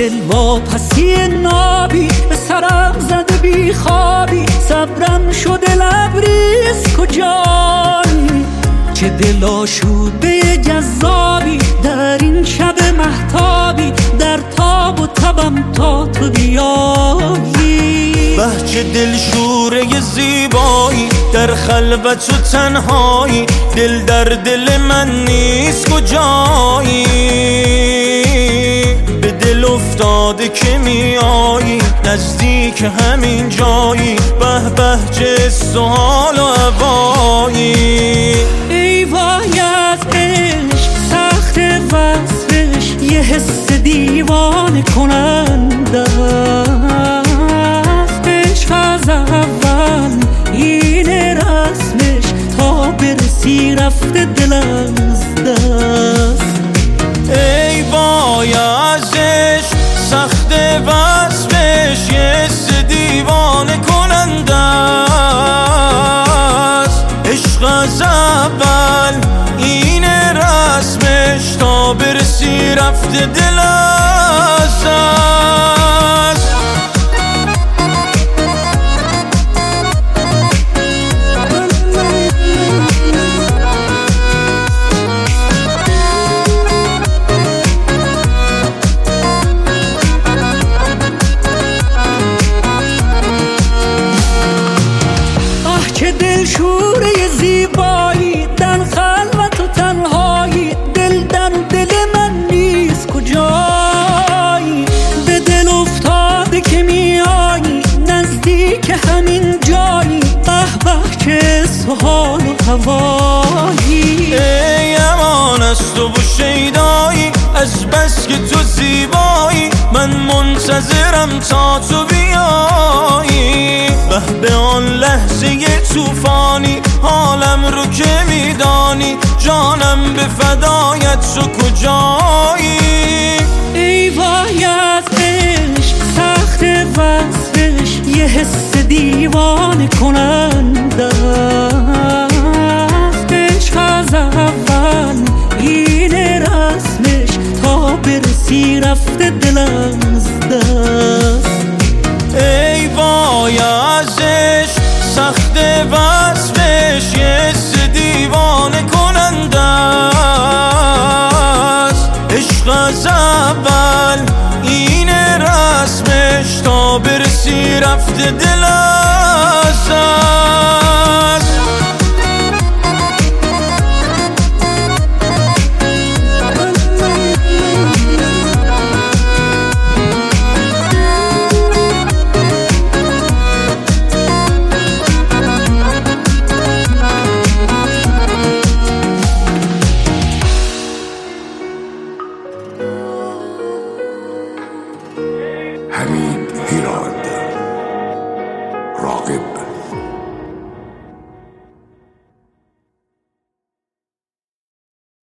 دل واپسی نابی به سرم زده بی خوابی، صبرم شده لبریز کجایی؟ چه دل آشوده جذابی در این شب مهتابی، در تاب و تبم تا تو بیایی. چه دلشوره زیبایی در خلوت و تنهایی، دل در دل من نیست کجایی؟ به دل افتاده که میایی نزدیک همین جایی، به به چه سوال و هوایی. ای وای از عشق سخت وصفش، یه حس دیوانه کننده است. عشق از اول این رسمش، تا برسی رفته دل از دست. ای وای از عشق سخت وصفش، یه حس دیوانه کننده است. عشق از اول این رسمش، تا برسی رفته دل از دست. چه دلشوره زیبایی در خلوت و تنهایی، دل در دل من نیست کجایی؟ به دل افتاده که میایی نزدیک همین جایی، به به چه سحال و هوایی. ای امان از تو و شیدایی، از بس که تو زیبایی من منتظرم تا تو بیایی. به آن لحظه توفانی حالم رو که میدانی، جانم به فدایت تو کجایی؟ ای وای از عشق سخت وصفش، یه حس دیوانه کننده است. عشق از اول این رسمش، تا برسی رفته دل از دست. ای وای از عشق سخت وصفش، یه حس دیوانه کننده است. عشق از اول این رسمش، تا برسی رفته دل از دست. همین